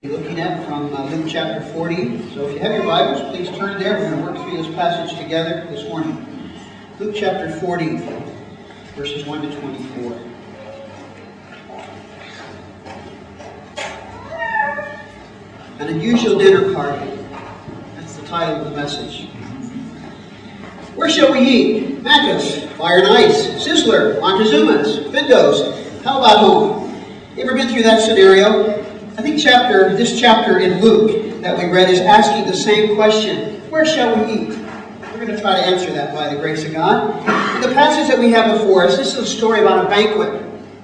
Looking at from Luke chapter 40. So if you have your Bibles, please turn there. We're going to work through this passage together this morning. Luke chapter 40, verses 1 to 24. An unusual dinner party. That's the title of the message. Where shall we eat? Macca's, Fire and Ice, Sizzler, Montezuma's, Findo's. How about home? You ever been through that scenario? I think this chapter in Luke that we read is asking the same question. Where shall we eat? We're going to try to answer that by the grace of God. In the passage that we have before us, this is a story about a banquet.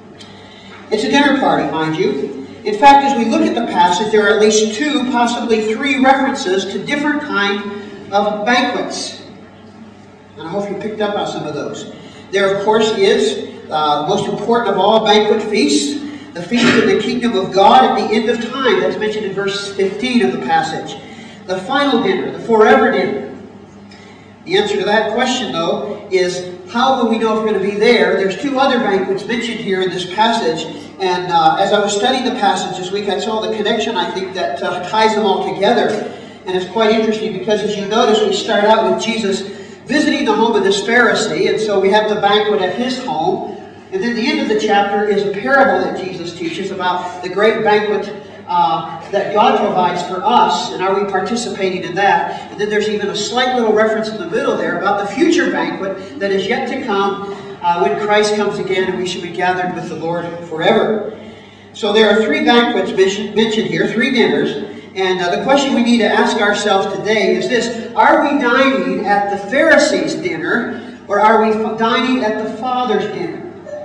It's a dinner party, mind you. In fact, as we look at the passage, there are at least 2, possibly 3 references to different kinds of banquets. And I hope you picked up on some of those. There, of course, is the most important of all banquet feasts, the feast of the kingdom of God at the end of time. That's mentioned in verse 15 of the passage. The final dinner, the forever dinner. The answer to that question, though, is how will we know if we're going to be there? There's 2 other banquets mentioned here in this passage. And as I was studying the passage this week, I saw the connection, I think, that ties them all together. And it's quite interesting because, as you notice, we start out with Jesus visiting the home of this Pharisee. And so we have the banquet at his home. And then the end of the chapter is a parable that Jesus teaches about the great banquet that God provides for us, and are we participating in that? And then there's even a slight little reference in the middle there about the future banquet that is yet to come when Christ comes again and we shall be gathered with the Lord forever. So there are 3 banquets mentioned here, 3 dinners. And the question we need to ask ourselves today is this: are we dining at the Pharisees' dinner, or are we dining at the Father's dinner?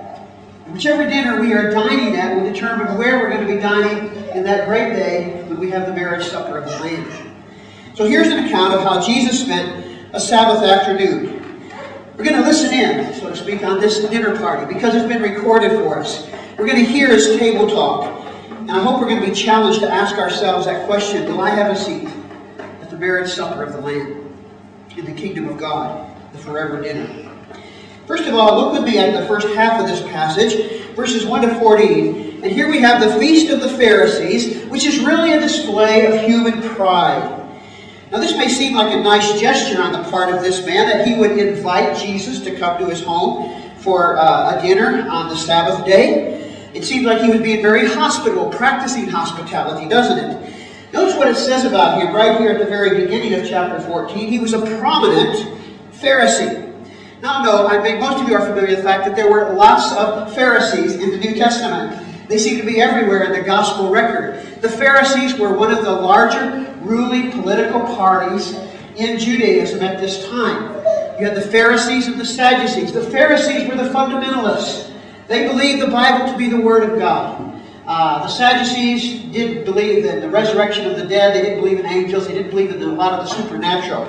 Whichever dinner we are dining at will determine where we're going to be dining in that great day when we have the marriage supper of the Lamb. So here's an account of how Jesus spent a Sabbath afternoon. We're going to listen in, so to speak, on this dinner party because it's been recorded for us. We're going to hear his table talk. And I hope we're going to be challenged to ask ourselves that question: will I have a seat at the marriage supper of the Lamb in the kingdom of God, the forever dinner? First of all, look with me at the first half of this passage, verses 1 to 14. And here we have the Feast of the Pharisees, which is really a display of human pride. Now, this may seem like a nice gesture on the part of this man, that he would invite Jesus to come to his home for a dinner on the Sabbath day. It seems like he was being very hospitable, practicing hospitality, doesn't it? Notice what it says about him right here at the very beginning of chapter 14. He was a prominent Pharisee. Now, no, I think most of you are familiar with the fact that there were lots of Pharisees in the New Testament. They seem to be everywhere in the gospel record. The Pharisees were one of the larger ruling political parties in Judaism at this time. You had the Pharisees and the Sadducees. The Pharisees were the fundamentalists. They believed the Bible to be the Word of God. The Sadducees didn't believe in the resurrection of the dead. They didn't believe in angels. They didn't believe in a lot of the supernatural.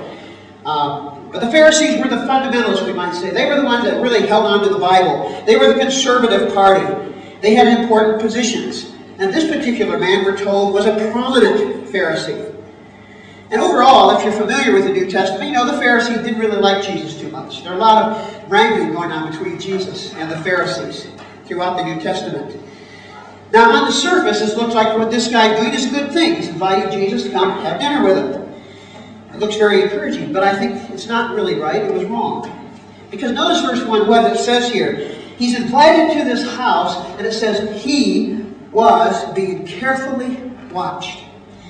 But the Pharisees were the fundamentalists, we might say. They were the ones that really held on to the Bible. They were the conservative party. They had important positions. And this particular man, we're told, was a prominent Pharisee. And overall, if you're familiar with the New Testament, you know the Pharisees didn't really like Jesus too much. There are a lot of wrangling going on between Jesus and the Pharisees throughout the New Testament. Now, on the surface, it looks like what this guy is doing is a good thing. He's inviting Jesus to come have dinner with him. It looks very encouraging, but I think it's not really right. It was wrong. Because notice verse 1, what it says here. He's invited to this house, and it says he was being carefully watched.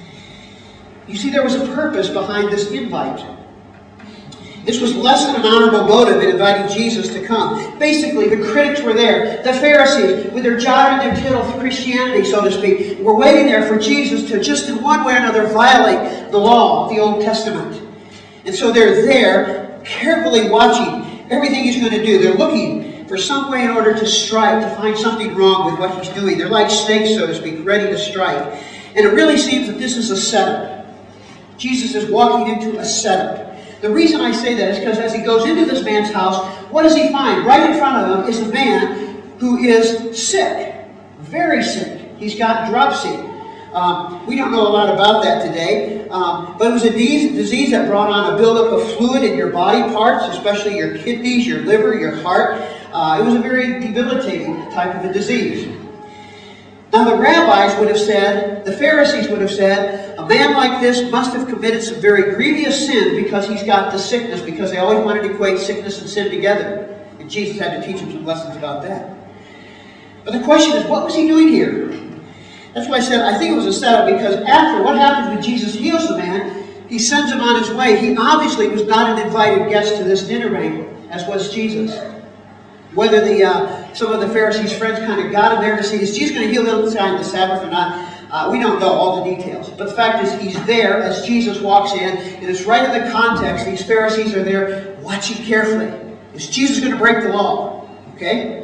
You see, there was a purpose behind this invite. This was less than an honorable motive in inviting Jesus to come. Basically, the critics were there. The Pharisees, with their jot and their tittle of Christianity, so to speak, were waiting there for Jesus to just in one way or another violate the law of the Old Testament. And so they're there, carefully watching everything he's going to do. They're looking for some way in order to strike, to find something wrong with what he's doing. They're like snakes, so to speak, ready to strike. And it really seems that this is a setup. Jesus is walking into a setup. The reason I say that is because as he goes into this man's house, what does he find? Right in front of him is a man who is sick. Very sick. He's got dropsy. We don't know a lot about that today, but it was a disease that brought on a buildup of fluid in your body parts, especially your kidneys, your liver, your heart. It was a very debilitating type of a disease. Now the rabbis would have said, the Pharisees would have said, a man like this must have committed some very grievous sin because he's got the sickness, because they always wanted to equate sickness and sin together. And Jesus had to teach them some lessons about that. But the question is, what was he doing here? That's why I said, I think it was a setup, because after what happens when Jesus heals the man, he sends him on his way. He obviously was not an invited guest to this dinner banquet, as was Jesus. Whether some of the Pharisees' friends kind of got him there to see, is Jesus going to heal them on the Sabbath or not? We don't know all the details. But the fact is, he's there as Jesus walks in, and it's right in the context. These Pharisees are there watching carefully. Is Jesus going to break the law? Okay?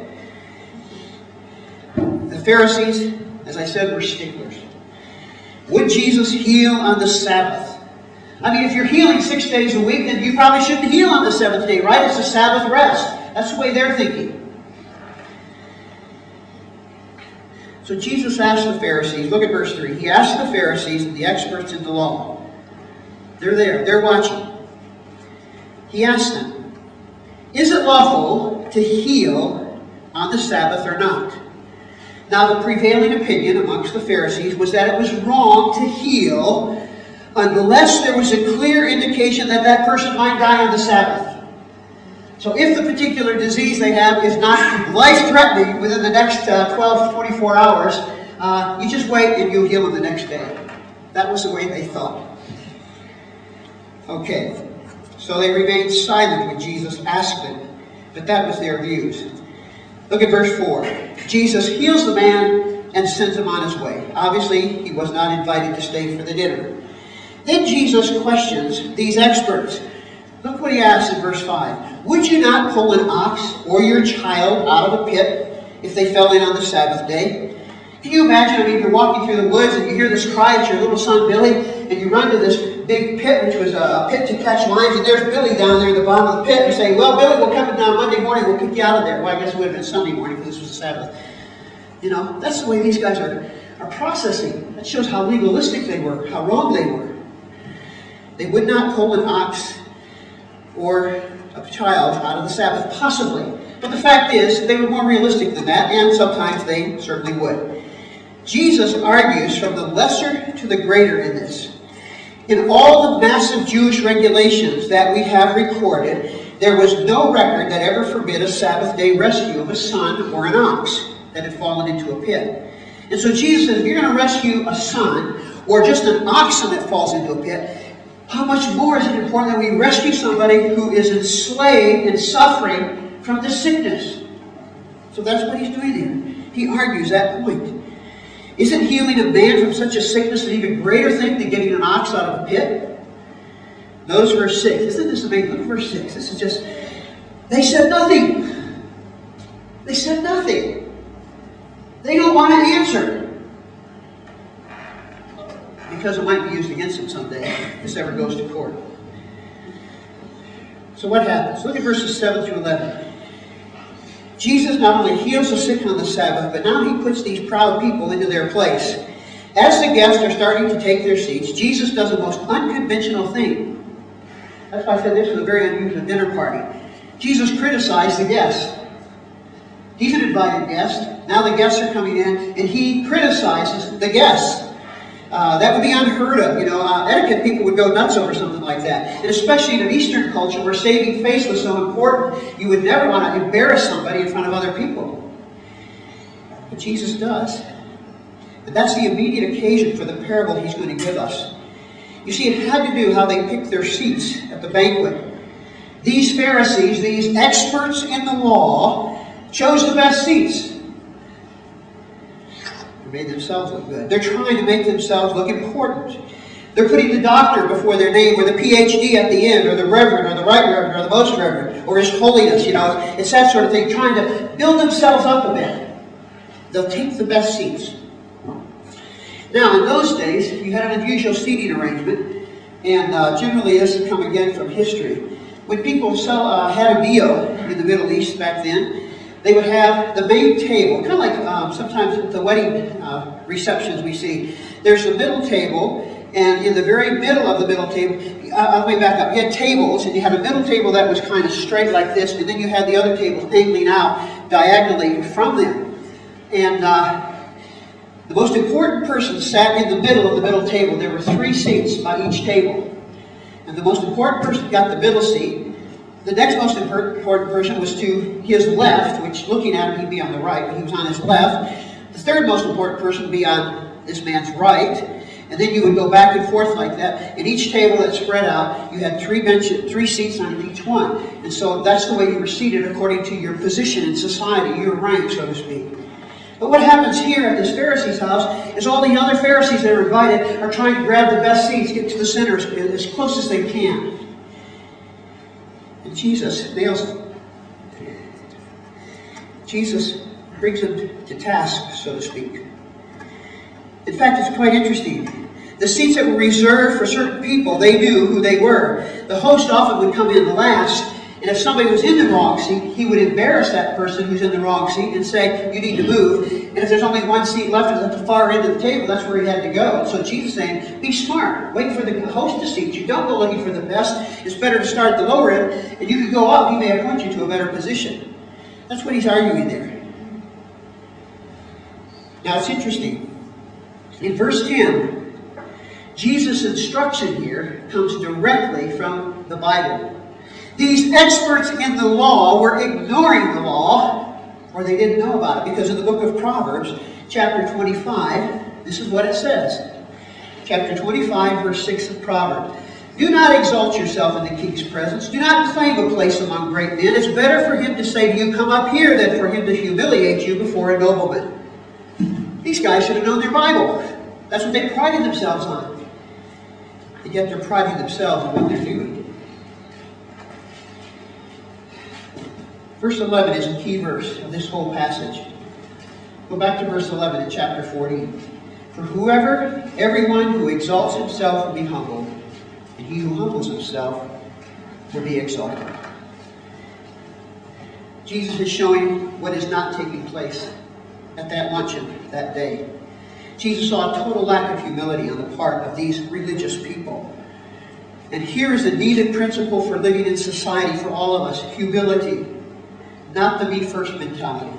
The Pharisees, as I said, were sticklers. Would Jesus heal on the Sabbath? I mean, if you're healing 6 days a week, then you probably shouldn't heal on the seventh day, right? It's a Sabbath rest. That's the way they're thinking. So Jesus asked the Pharisees, look at verse 3. He asked the Pharisees and the experts in the law. They're there. They're watching. He asked them, is it lawful to heal on the Sabbath or not? Now, the prevailing opinion amongst the Pharisees was that it was wrong to heal unless there was a clear indication that that person might die on the Sabbath. So if the particular disease they have is not life-threatening within the next 12 to 24 hours, you just wait and you'll heal them the next day. That was the way they thought. Okay, so they remained silent when Jesus asked them, but that was their views. Look at verse 4. Jesus heals the man and sends him on his way. Obviously, he was not invited to stay for the dinner. Then Jesus questions these experts. Look what he asks in verse 5. Would you not pull an ox or your child out of a pit if they fell in on the Sabbath day? Can you imagine, I mean, you're walking through the woods and you hear this cry at your little son Billy, and you run to this big pit, which was a pit to catch lions, and there's Billy down there in the bottom of the pit, and you say, well, Billy, we'll come down Monday morning, we'll kick you out of there. Well, I guess it would have been Sunday morning because this was the Sabbath. You know, that's the way these guys are processing. That shows how legalistic they were, how wrong they were. They would not pull an ox or a child out of the Sabbath, possibly. But the fact is, they were more realistic than that, and sometimes they certainly would. Jesus argues from the lesser to the greater in this. In all the massive Jewish regulations that we have recorded, there was no record that ever forbid a Sabbath day rescue of a son or an ox that had fallen into a pit. And so Jesus says, if you're going to rescue a son, or just an oxen that falls into a pit, how much more is it important that we rescue somebody who is enslaved and suffering from this sickness? So that's what he's doing here. He argues that point. Isn't healing a man from such a sickness an even greater thing than getting an ox out of a pit? Notice verse 6. Isn't this amazing? Look at verse 6. This is just, they said nothing. They said nothing. They don't want to answer. Because it might be used against him someday if this ever goes to court. So what happens? Look at verses 7 through 11. Jesus not only heals the sick on the Sabbath, but now he puts these proud people into their place. As the guests are starting to take their seats, Jesus does the most unconventional thing. That's why I said this was a very unusual dinner party. Jesus criticized the guests. He's an invited guest. Now the guests are coming in, and he criticizes the guests. That would be unheard of. You know, etiquette people would go nuts over something like that. And especially in an Eastern culture where saving face was so important, you would never want to embarrass somebody in front of other people. But Jesus does. And that's the immediate occasion for the parable he's going to give us. You see, it had to do how they picked their seats at the banquet. These Pharisees, these experts in the law, chose the best seats. They made themselves look good. They're trying to make themselves look important. They're putting the doctor before their name, or the PhD at the end, or the reverend, or the right reverend, or the most reverend, or his holiness. You know, it's that sort of thing, trying to build themselves up a bit. They'll take the best seats. Now, in those days, you had an unusual seating arrangement, and generally this has come again from history. When people had a meal in the Middle East back then, they would have the main table, kind of like sometimes at the wedding receptions we see. There's a middle table, and in the very middle of the middle table, let me back up. You had tables, and you had a middle table that was kind of straight like this, and then you had the other tables angling out diagonally from them. And The most important person sat in the middle of the middle table. There were 3 seats by each table. And the most important person got the middle seat. The next most important person was to his left, which looking at him, he'd be on the right, but he was on his left. The third most important person would be on this man's right. And then you would go back and forth like that. And each table that spread out, you had 3 seats on each one. And so that's the way you were seated according to your position in society, your rank, so to speak. But what happens here at this Pharisee's house is all the other Pharisees that are invited are trying to grab the best seats, get to the center as close as they can. And Jesus nails it. Jesus brings them to task, so to speak. In fact, it's quite interesting. The seats that were reserved for certain people, they knew who they were. The host often would come in last, and if somebody was in the wrong seat, he would embarrass that person who's in the wrong seat and say, you need to move. And if there's only one seat left at the far end of the table, that's where he had to go. So Jesus is saying, be smart. Wait for the host to seat you. Don't go looking for the best. It's better to start at the lower end, and you can go up. He may appoint you to a better position. That's what he's arguing there. Now, it's interesting. In verse 10, Jesus' instruction here comes directly from the Bible. These experts in the law were ignoring the law, or they didn't know about it, because in the book of Proverbs, chapter 25, this is what it says. Chapter 25, verse 6 of Proverbs. Do not exalt yourself in the king's presence. Do not claim a place among great men. It's better for him to say to you, come up here, than for him to humiliate you before a nobleman. These guys should have known their Bible. That's what they prided themselves on. And yet they're priding themselves on what they're doing. Verse 11 is a key verse of this whole passage. Go back to verse 11 in chapter 14. For everyone who exalts himself will be humbled, and he who humbles himself will be exalted. Jesus is showing what is not taking place at that luncheon that day. Jesus saw a total lack of humility on the part of these religious people. And here is a needed principle for living in society for all of us. Humility. Not the me first mentality.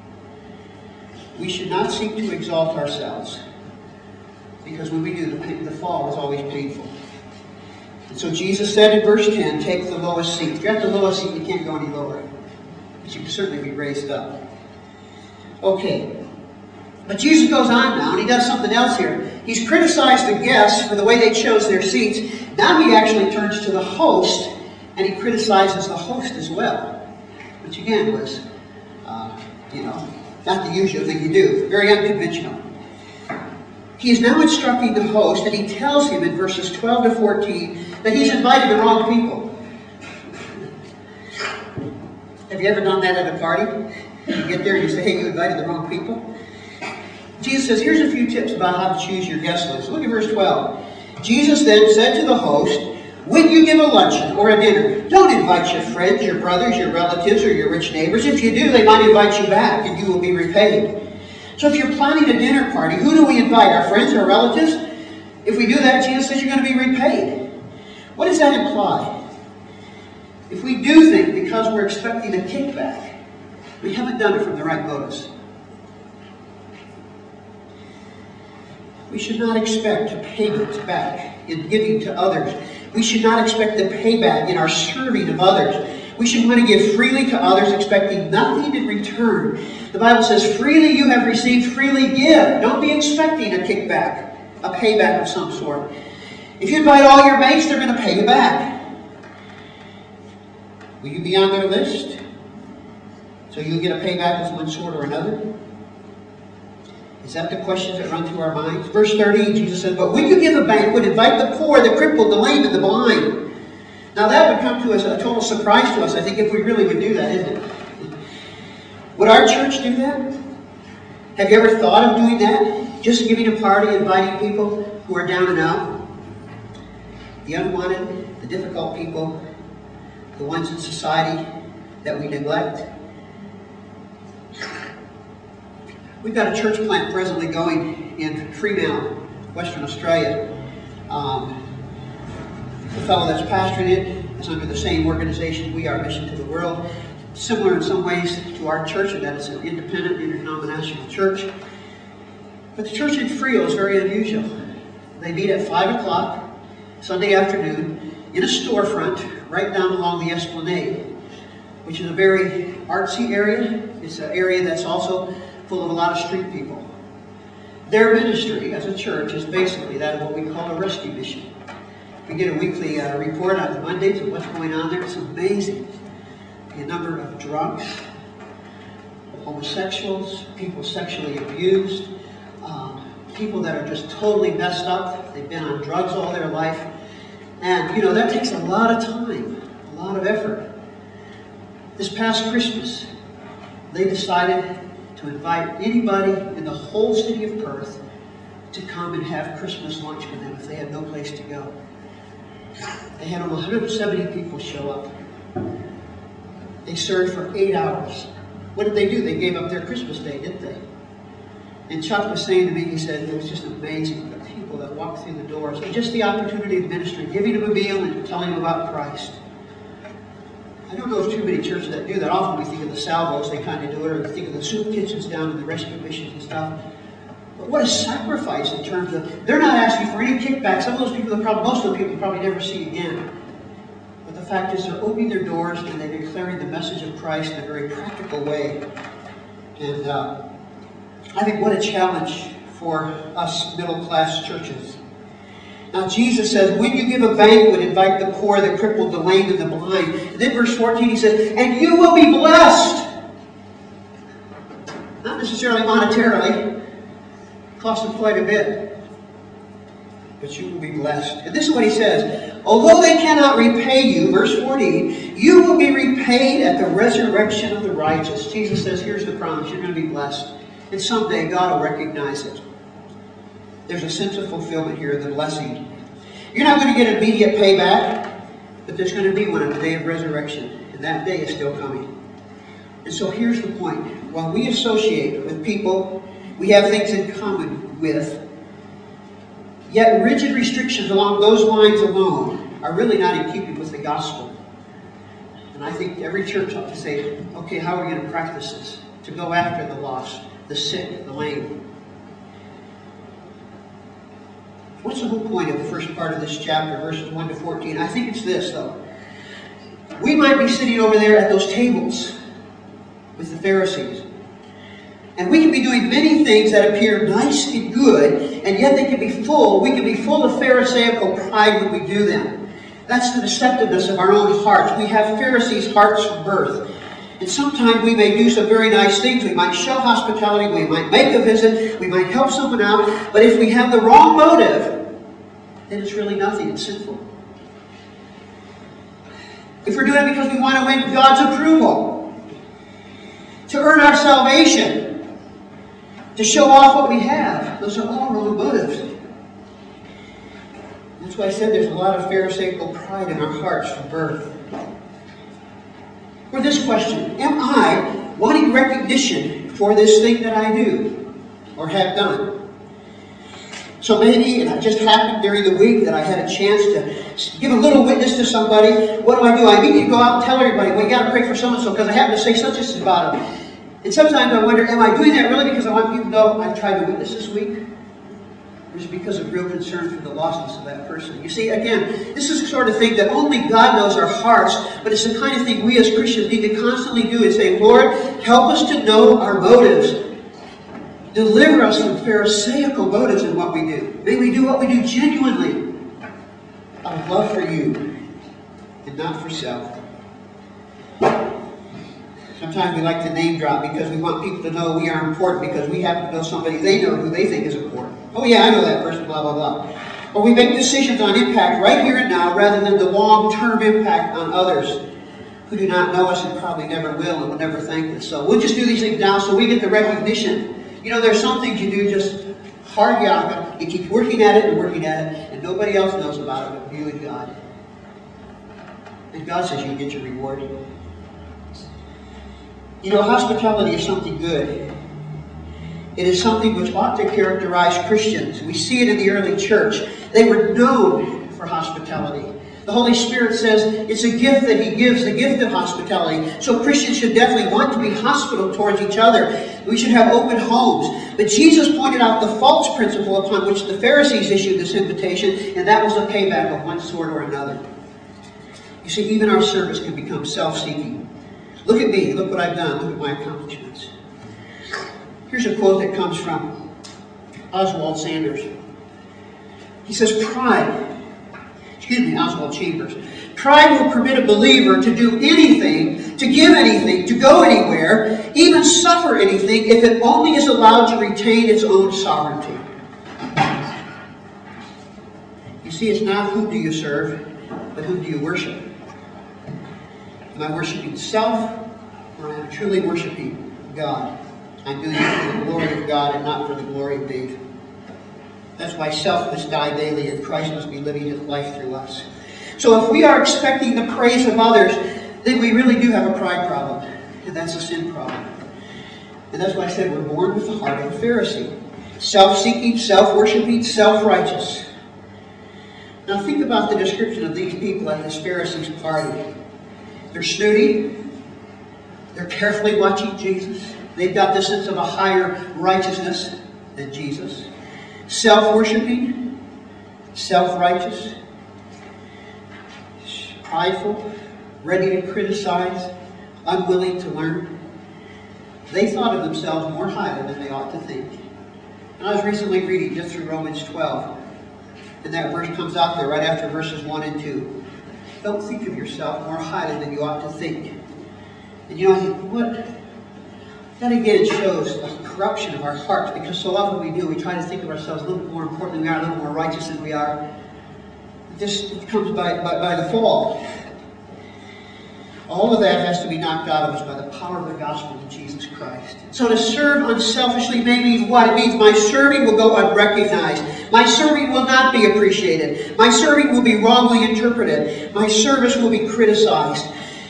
We should not seek to exalt ourselves, because when we do, the fall is always painful. And so Jesus said in verse 10, take the lowest seat. If you're at the lowest seat, you can't go any lower. But you can certainly be raised up. Okay. But Jesus goes on now, and he does something else here. He's criticized the guests for the way they chose their seats. Now he actually turns to the host, and he criticizes the host as well. Which again was, not the usual thing you do. Very unconventional. He is now instructing the host, and he tells him in verses 12 to 14 that he's invited the wrong people. Have you ever done that at a party? You get there and you say, hey, you invited the wrong people? Jesus says, here's a few tips about how to choose your guest list. Look at verse 12. Jesus then said to the host, when you give a luncheon or a dinner, don't invite your friends, your brothers, your relatives, or your rich neighbors. If you do, they might invite you back, and you will be repaid. So if you're planning a dinner party, who do we invite? Our friends, our relatives? If we do that, Jesus says you're going to be repaid. What does that imply? If we do things because we're expecting a kickback, we haven't done it from the right motives. We should not expect a payment back in giving to others. We should not expect the payback in our serving of others. We should want to give freely to others, expecting nothing in return. The Bible says, freely you have received, freely give. Don't be expecting a kickback, a payback of some sort. If you invite all your mates, they're going to pay you back. Will you be on their list? So you'll get a payback of one sort or another? Is that the questions that run through our minds? Verse 13, Jesus said, but when you give a banquet, invite the poor, the crippled, the lame, and the blind. Now that would come to us a total surprise to us, I think, if we really would do that, isn't it? Would our church do that? Have you ever thought of doing that? Just giving a party, inviting people who are down and out? The unwanted, the difficult people, the ones in society that we neglect? We've got a church plant presently going in Fremantle, Western Australia. The fellow that's pastoring it is under the same organization we are, Mission to the World. Similar in some ways to our church in that it's an independent, interdenominational church. But the church in Frio is very unusual. They meet at 5 o'clock Sunday afternoon in a storefront right down along the Esplanade, which is a very artsy area. It's an area that's also full of a lot of street people. Their ministry as a church is basically that of what we call a rescue mission. We get a weekly report on Mondays of what's going on there. It's amazing. The number of drunks, homosexuals, people sexually abused, people that are just totally messed up. They've been on drugs all their life. And, you know, that takes a lot of time, a lot of effort. This past Christmas, they decided to invite anybody in the whole city of Perth to come and have Christmas lunch with them if they had no place to go. They had over 170 people show up. They served for 8 hours. What did they do? They gave up their Christmas day, didn't they? And Chuck was saying to me, he said, it was just amazing, the people that walked through the doors. And just the opportunity of ministry, giving them a meal and telling them about Christ. I don't know of too many churches that do that. Often we think of the Salvos, they kind of do it, or we think of the soup kitchens down in the rescue missions and stuff. But what a sacrifice in terms of, they're not asking for any kickback. Some of those people, most of the people probably never see again. But the fact is they're opening their doors and they're declaring the message of Christ in a very practical way. And I think what a challenge for us middle-class churches. Now Jesus says, when you give a banquet, invite the poor, the crippled, the lame, and the blind. And then verse 14 he says, and you will be blessed. Not necessarily monetarily. It costs them quite a bit. But you will be blessed. And this is what he says. Although they cannot repay you, verse 14, you will be repaid at the resurrection of the righteous. Jesus says, here's the promise. You're going to be blessed. And someday God will recognize it. There's a sense of fulfillment here, the blessing. You're not going to get immediate payback, but there's going to be one on the day of resurrection. And that day is still coming. And so here's the point. While we associate with people we have things in common with, yet rigid restrictions along those lines alone are really not in keeping with the gospel. And I think every church ought to say, okay, how are we going to practice this? To go after the lost, the sick, the lame. What's the whole point of the first part of this chapter, verses 1 to 14? I think it's this, though. We might be sitting over there at those tables with the Pharisees. And we can be doing many things that appear nice and good, and yet they can be full. We can be full of Pharisaical pride when we do them. That's the deceptiveness of our own hearts. We have Pharisees' hearts from birth. And sometimes we may do some very nice things. We might show hospitality. We might make a visit. We might help someone out. But if we have the wrong motive, then it's really nothing. It's sinful. If we're doing it because we want to win God's approval, to earn our salvation, to show off what we have, those are all wrong motives. That's why I said there's a lot of Pharisaical pride in our hearts from birth. Or this question, am I wanting recognition for this thing that I do or have done? So maybe it just happened during the week that I had a chance to give a little witness to somebody. What do? I need to go out and tell everybody, well, you got to pray for so-and-so because I happen to say such and such about them. And sometimes I wonder, am I doing that really because I want people to know I've tried to witness this week? Or is it because of real concern for the lostness of that person? You see, again, this is the sort of thing that only God knows our hearts, but it's the kind of thing we as Christians need to constantly do and say, Lord, help us to know our motives. Deliver us from Pharisaical motives in what we do. May we do what we do genuinely out of love for you and not for self. Sometimes we like to name drop because we want people to know we are important because we happen to know somebody they know who they think is important. Oh yeah, I know that person, blah, blah, blah. Or we make decisions on impact right here and now rather than the long-term impact on others who do not know us and probably never will and will never thank us. So we'll just do these things now so we get the recognition. You know, there's some things you do just hard yakka. You keep working at it, and nobody else knows about it but you and God. And God says you get your reward. You know, hospitality is something good. It is something which ought to characterize Christians. We see it in the early church. They were known for hospitality. The Holy Spirit says it's a gift that He gives, the gift of hospitality. So Christians should definitely want to be hospitable towards each other. We should have open homes. But Jesus pointed out the false principle upon which the Pharisees issued this invitation, and that was a payback of one sort or another. You see, even our service can become self-seeking. Look at me. Look what I've done. Look at my accomplishments. Here's a quote that comes from Oswald Sanders. He says, Oswald Chambers. Pride will permit a believer to do anything, to give anything, to go anywhere, even suffer anything, if it only is allowed to retain its own sovereignty. You see, it's not who do you serve, but who do you worship. Am I worshiping self, or am I truly worshiping God? I'm doing it for the glory of God and not for the glory of me. That's why self must die daily and Christ must be living His life through us. So if we are expecting the praise of others, then we really do have a pride problem. And that's a sin problem. And that's why I said we're born with the heart of a Pharisee. Self-seeking, self-worshipping, self-righteous. Now think about the description of these people at this Pharisees' party. They're snooty. They're carefully watching Jesus. They've got this sense of a higher righteousness than Jesus. Self-worshipping, self-righteous, prideful, ready to criticize, unwilling to learn. They thought of themselves more highly than they ought to think. And I was recently reading just through Romans 12, and that verse comes out there right after verses 1 and 2. Don't think of yourself more highly than you ought to think. And you know, what? That again shows the corruption of our hearts, because so often we try to think of ourselves a little bit more important than we are, a little more righteous than we are. It comes by the fall. All of that has to be knocked out of us by the power of the gospel of Jesus Christ. So to serve unselfishly may mean what? It means my serving will go unrecognized. My serving will not be appreciated. My serving will be wrongly interpreted. My service will be criticized.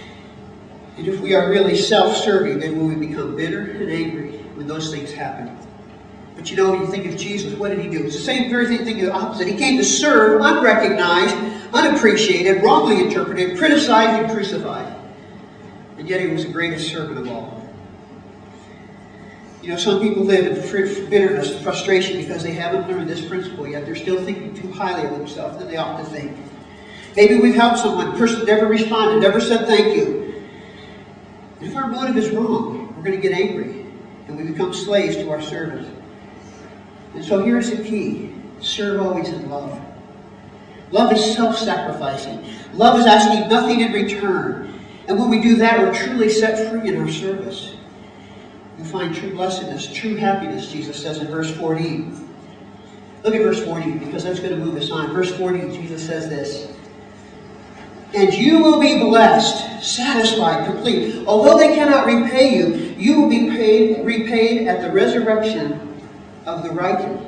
And if we are really self-serving, then will we become bitter and angry when those things happen. But you know, when you think of Jesus, what did He do? It's the same very thing, the opposite. He came to serve, unrecognized, unappreciated, wrongly interpreted, criticized, and crucified. And yet He was the greatest servant of all. You know, some people live in bitterness and frustration because they haven't learned this principle yet. They're still thinking too highly of themselves than they ought to think. Maybe we've helped someone, the person never responded, never said thank you. If our motive is wrong, we're going to get angry, and we become slaves to our service. And so here's the key. Serve always in love. Love is self-sacrificing. Love is asking nothing in return. And when we do that, we're truly set free in our service. We find true blessedness, true happiness, Jesus says in verse 14. Look at verse 14, because that's going to move us on. Verse 14, Jesus says this. And you will be blessed, satisfied, complete. Although they cannot repay you, you will be repaid at the resurrection of the righteous.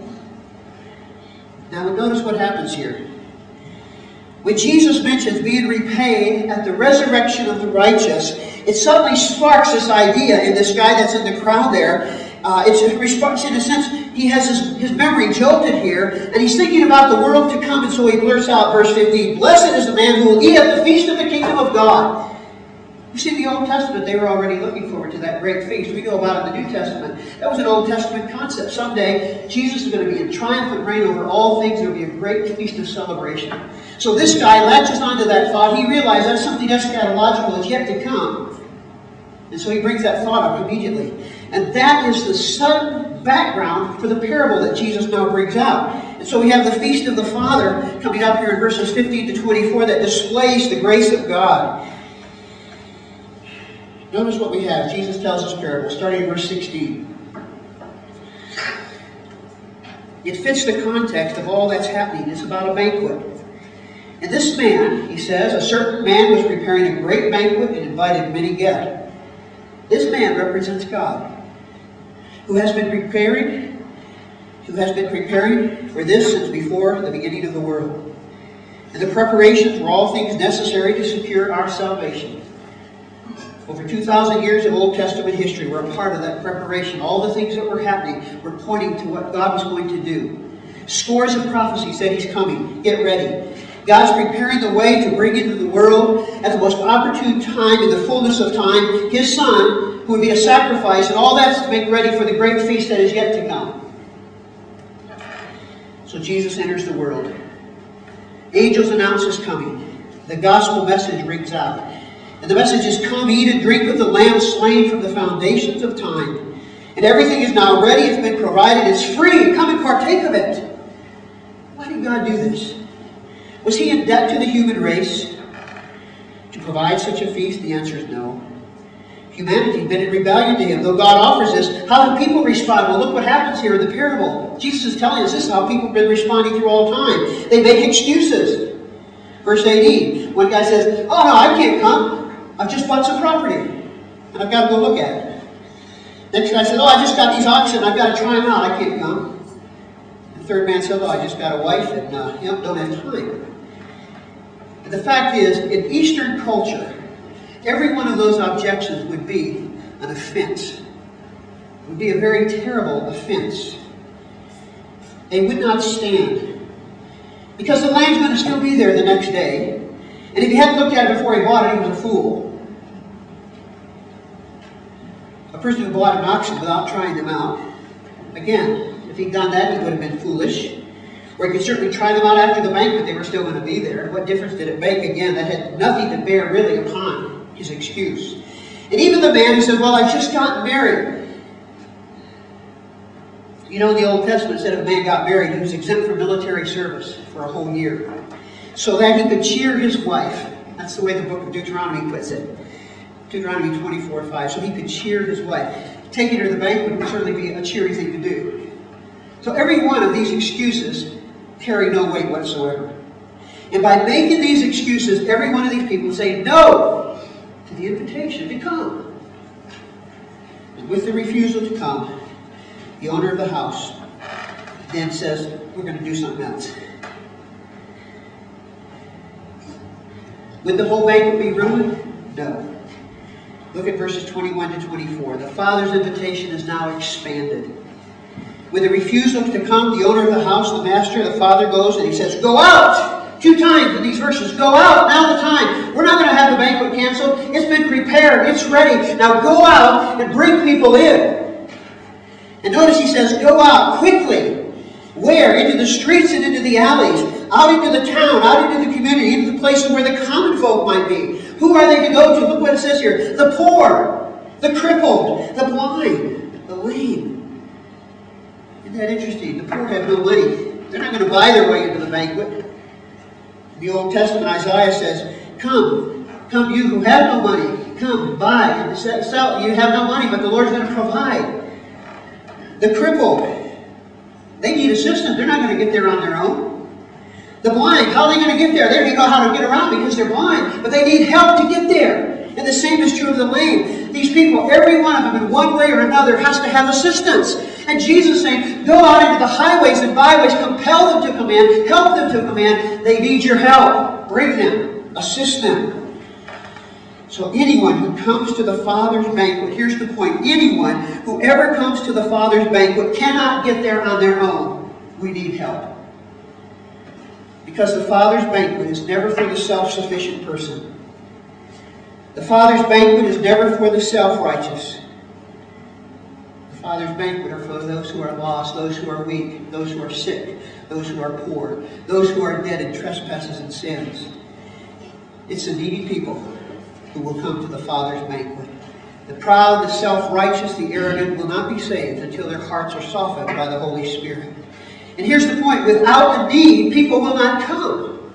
Now notice what happens here. When Jesus mentions being repaid at the resurrection of the righteous, it suddenly sparks this idea in this guy that's in the crowd there. It's a response, in a sense, he has his memory jolted here, and he's thinking about the world to come, and so he blurts out verse 15, Blessed is the man who will eat at the feast of the kingdom of God. You see, in the Old Testament, they were already looking forward to that great feast. We know about it in the New Testament. That was an Old Testament concept. Someday, Jesus is going to be in triumphant reign over all things. There will be a great feast of celebration. So this guy latches onto that thought. He realized that's something eschatological that's yet to come. And so he brings that thought up immediately. And that is the sudden background for the parable that Jesus now brings out. And so we have the Feast of the Father coming up here in verses 15 to 24 that displays the grace of God. Notice what we have. Jesus tells us parable, starting in verse 16. It fits the context of all that's happening. It's about a banquet. And this man, he says, a certain man was preparing a great banquet and invited many guests. This man represents God, who has been preparing for this since before the beginning of the world. And the preparations were all things necessary to secure our salvation. Over 2,000 years of Old Testament history were a part of that preparation. All the things that were happening were pointing to what God was going to do. Scores of prophecies said He's coming. Get ready. God's preparing the way to bring into the world at the most opportune time, in the fullness of time, His Son, who would be a sacrifice, and all that's to make ready for the great feast that is yet to come. So Jesus enters the world. Angels announce His coming. The gospel message rings out. And the message is, come, eat and drink with the Lamb slain from the foundations of time. And everything is now ready. It's been provided. It's free. Come and partake of it. Why did God do this? Was He in debt to the human race to provide such a feast? The answer is no. Humanity had been in rebellion to Him. Though God offers this, how do people respond? Well, look what happens here in the parable. Jesus is telling us this is how people have been responding through all time. They make excuses. Verse 18. One guy says, oh no, I can't come. I've just bought some property. And I've got to go look at it. Next guy says, oh, I just got these oxen. I've got to try them out. I can't come. The third man says, oh, I just got a wife and don't have time. And the fact is, in Eastern culture, every one of those objections would be an offense. It would be a very terrible offense. They would not stand. Because the lamb's going to still be there the next day. And if he hadn't looked at it before he bought it, he was a fool. A person who bought an oxen without trying them out, again, if he'd done that, he would have been foolish. Or he could certainly try them out after the banquet. They were still going to be there. What difference did it make? Again, that had nothing to bear really upon his excuse. And even the man who said, well, I've just gotten married. You know, in the Old Testament, it said if a man got married, he was exempt from military service for a whole year, so that he could cheer his wife. That's the way the book of Deuteronomy puts it. Deuteronomy 24:5. So he could cheer his wife. Taking her to the banquet would certainly be a cheery thing to do. So every one of these excuses carry no weight whatsoever. And by making these excuses, every one of these people say no to the invitation to come. And with the refusal to come, the owner of the house then says, we're going to do something else. Would the whole banquet be ruined? No. Look at verses 21 to 24. The Father's invitation is now expanded. With the refusal to come, the owner of the house, the master, the father goes and he says, go out! 2 times in these verses. Go out! Now's the time. We're not going to have the banquet canceled. It's been prepared. It's ready. Now go out and bring people in. And notice he says, go out quickly. Where? Into the streets and into the alleys. Out into the town. Out into the community. Into the places where the common folk might be. Who are they to go to? Look what it says here. The poor. The crippled. The blind. The lame. Isn't that interesting? The poor have no money. They're not going to buy their way into the banquet. In the Old Testament, Isaiah says, come you who have no money. Come, buy and sell. You have no money, but the Lord's going to provide. The crippled, they need assistance. They're not going to get there on their own. The blind, how are they going to get there? They don't know how to get around because they're blind, but they need help to get there. And the same is true of the lame. These people, every one of them in one way or another has to have assistance. And Jesus is saying, go out into the highways and byways, compel them to come in, help them to come in. They need your help. Bring them, assist them. So anyone who comes to the Father's banquet, here's the point, anyone who ever comes to the Father's banquet cannot get there on their own. We need help. Because the Father's banquet is never for the self-sufficient person. The Father's banquet is never for the self-righteous. The Father's banquet are for those who are lost, those who are weak, those who are sick, those who are poor, those who are dead in trespasses and sins. It's the needy people who will come to the Father's banquet. The proud, the self-righteous, the arrogant will not be saved until their hearts are softened by the Holy Spirit. And here's the point. Without a need, people will not come.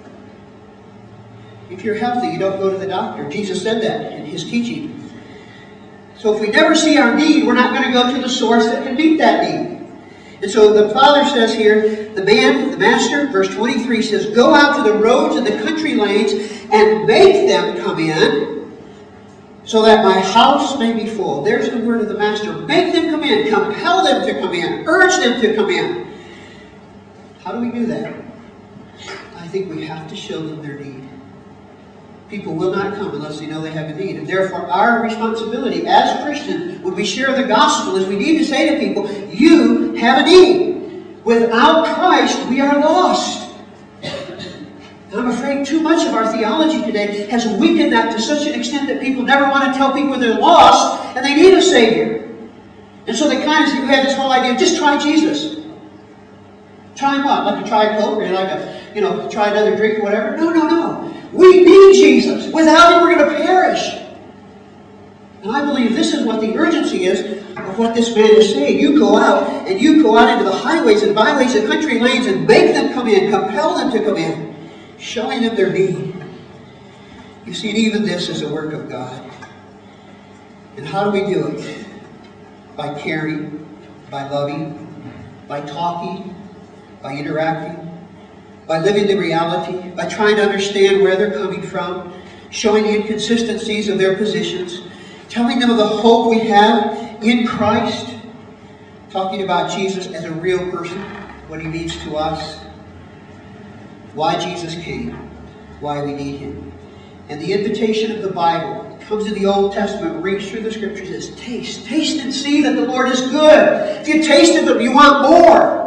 If you're healthy, you don't go to the doctor. Jesus said that in His teaching. So if we never see our need, we're not going to go to the source that can meet that need. And so the Father says here, the man, the master, verse 23 says, go out to the roads and the country lanes and make them come in so that my house may be full. There's the word of the master. Make them come in. Compel them to come in. Urge them to come in. How do we do that? I think we have to show them their need. People will not come unless they know they have a need. And therefore, our responsibility as Christians, when we share the gospel, is we need to say to people, you have a need. Without Christ, we are lost. And I'm afraid too much of our theology today has weakened that to such an extent that people never want to tell people they're lost and they need a Savior. And so they kind of have this whole idea, just try Jesus. Try what? Like you try a Coke, or you like a, try another drink or whatever? No. We need Jesus. Without Him, we're going to perish. And I believe this is what the urgency is of what this man is saying. You go out into the highways and byways and country lanes and make them come in, compel them to come in, showing them their need. You see, even this is a work of God. And how do we do it? By caring, by loving, by talking, by interacting, by living the reality, by trying to understand where they're coming from, showing the inconsistencies of their positions, telling them of the hope we have in Christ, talking about Jesus as a real person, what He means to us, why Jesus came, why we need Him. And the invitation of the Bible comes in the Old Testament, reads through the Scriptures, says, taste and see that the Lord is good. If you tasted them, you want more.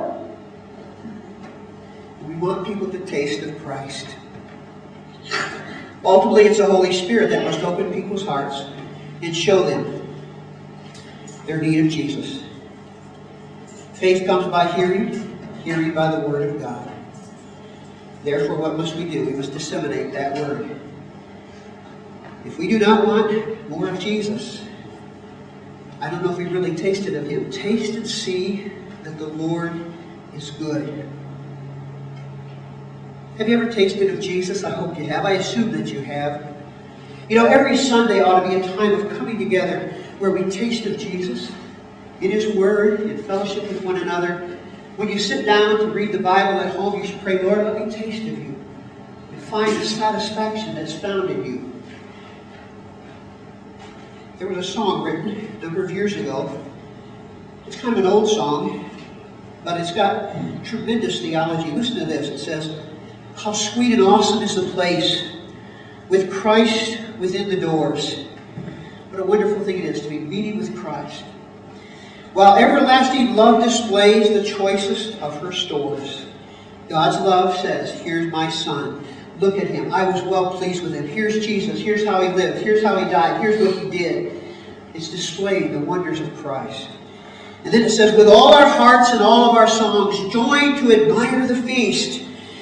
We want people to taste of Christ. Ultimately, it's the Holy Spirit that must open people's hearts and show them their need of Jesus. Faith comes by hearing, hearing by the Word of God. Therefore, what must we do? We must disseminate that Word. If we do not want more of Jesus, I don't know if we really tasted of Him. Taste and see that the Lord is good. Have you ever tasted of Jesus? I hope you have. I assume that you have. Every Sunday ought to be a time of coming together where we taste of Jesus in His Word, in fellowship with one another. When you sit down to read the Bible at home, you should pray, Lord, let me taste of You and find the satisfaction that's found in You. There was a song written a number of years ago. It's kind of an old song, but it's got tremendous theology. Listen to this. It says, how sweet and awesome is the place with Christ within the doors. What a wonderful thing it is to be meeting with Christ. While everlasting love displays the choicest of her stores, God's love says, here's my Son. Look at Him. I was well pleased with Him. Here's Jesus. Here's how He lived. Here's how He died. Here's what He did. It's displaying the wonders of Christ. And then it says, with all our hearts and all of our songs, join to admire the feast.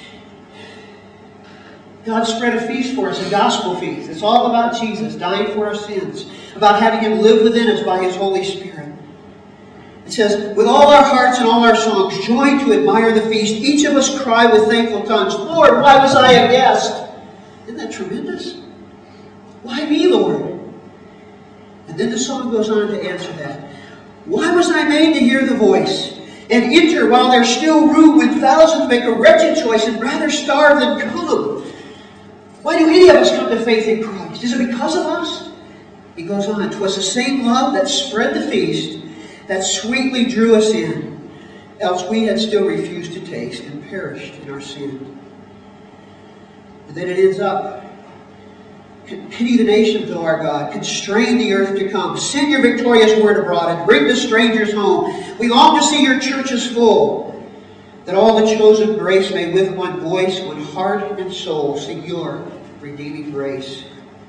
God spread a feast for us, a gospel feast. It's all about Jesus dying for our sins, about having Him live within us by His Holy Spirit. It says, with all our hearts and all our songs, join to admire the feast. Each of us cry with thankful tongues, Lord, why was I a guest? Isn't that tremendous? Why me, Lord? And then the song goes on to answer that. Why was I made to hear the voice and enter while there's still room when thousands make a wretched choice and rather starve than come? Why do any of us come to faith in Christ? Is it because of us? He goes on. 'Twas the same love that spread the feast that sweetly drew us in, else we had still refused to taste and perished in our sin. And then it ends up. Pity the nations, O our God. Constrain the earth to come. Send your victorious word abroad and bring the strangers home. We long to see your churches full, that all the chosen grace may with one voice, one heart and soul sing your redeeming grace.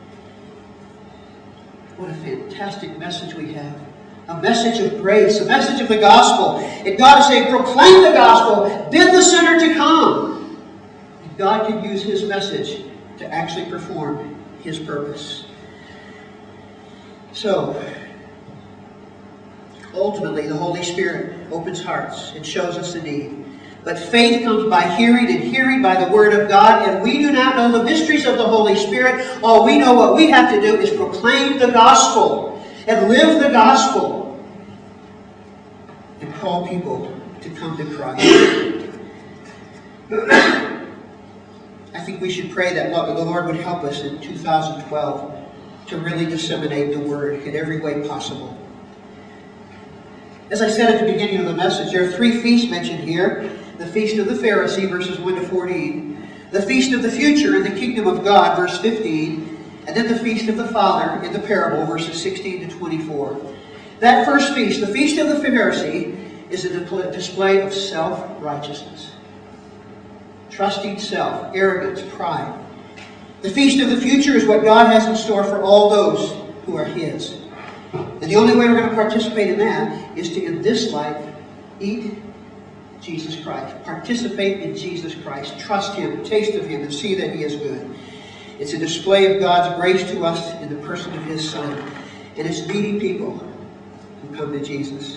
What a fantastic message we have. A message of grace, a message of the gospel. And God is saying, proclaim the gospel, bid the sinner to come. And God can use His message to actually perform His purpose. So, ultimately, the Holy Spirit opens hearts and shows us the need. But faith comes by hearing, and hearing by the Word of God. And we do not know the mysteries of the Holy Spirit. All we know what we have to do is proclaim the gospel and live the gospel and call people to come to Christ. I think we should pray that the Lord would help us in 2012 to really disseminate the Word in every way possible. As I said at the beginning of the message, there are 3 feasts mentioned here. The Feast of the Pharisee, verses 1 to 14. The Feast of the Future in the Kingdom of God, verse 15. And then the Feast of the Father in the parable, verses 16 to 24. That first feast, the Feast of the Pharisee, is a display of self-righteousness. trusting self, arrogance, pride. The feast of the future is what God has in store for all those who are His. And the only way we're going to participate in that is to, in this life, eat Jesus Christ. Participate in Jesus Christ. Trust Him, taste of Him, and see that He is good. It's a display of God's grace to us in the person of His Son. And it's needy people who come to Jesus.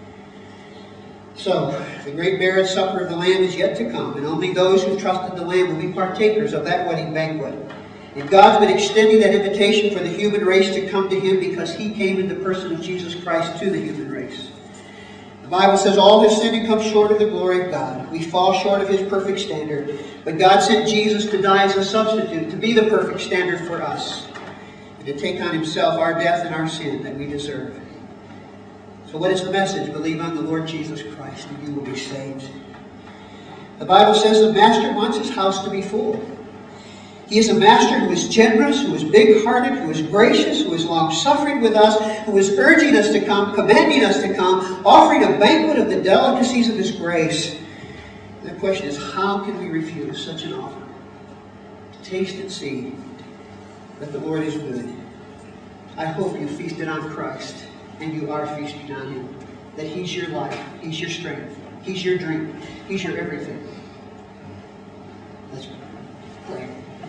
So, the great marriage supper of the Lamb is yet to come, and only those who trusted the Lamb will be partakers of that wedding banquet. And God's been extending that invitation for the human race to come to Him because He came in the person of Jesus Christ to the human race. The Bible says all have sinned and come short of the glory of God. We fall short of His perfect standard, but God sent Jesus to die as a substitute, to be the perfect standard for us, and to take on Himself our death and our sin that we deserve. So what is the message? Believe on the Lord Jesus Christ and you will be saved. The Bible says the Master wants His house to be full. He is a Master who is generous, who is big-hearted, who is gracious, who is long-suffering with us, who is urging us to come, commanding us to come, offering a banquet of the delicacies of His grace. And the question is, how can we refuse such an offer? Taste and see that the Lord is good. I hope you feasted on Christ. And you are feasting on Him. That He's your life. He's your strength. He's your dream. He's your everything. Let's pray.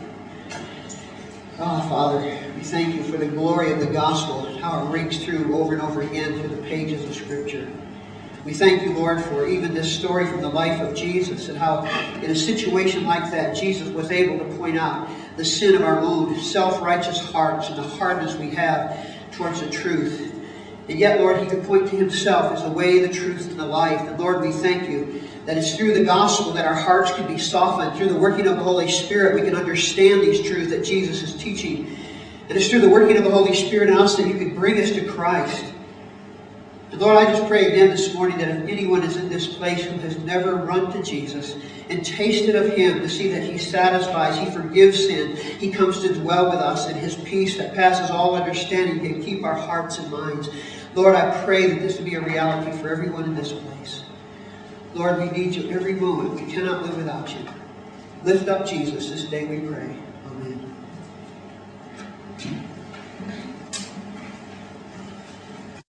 Oh, Father, we thank You for the glory of the gospel and how it rings through over and over again through the pages of Scripture. We thank You, Lord, for even this story from the life of Jesus and how in a situation like that, Jesus was able to point out the sin of our own self-righteous hearts and the hardness we have towards the truth. And yet, Lord, He could point to Himself as the way, the truth, and the life. And Lord, we thank You that it's through the gospel that our hearts can be softened. Through the working of the Holy Spirit, we can understand these truths that Jesus is teaching. And it's through the working of the Holy Spirit in us that You could bring us to Christ. And Lord, I just pray again this morning that if anyone is in this place who has never run to Jesus and tasted of Him to see that He satisfies, He forgives sin, He comes to dwell with us, and His peace that passes all understanding can keep our hearts and minds. Lord, I pray that this will be a reality for everyone in this place. Lord, we need You every moment. We cannot live without You. Lift up Jesus this day, we pray. Amen.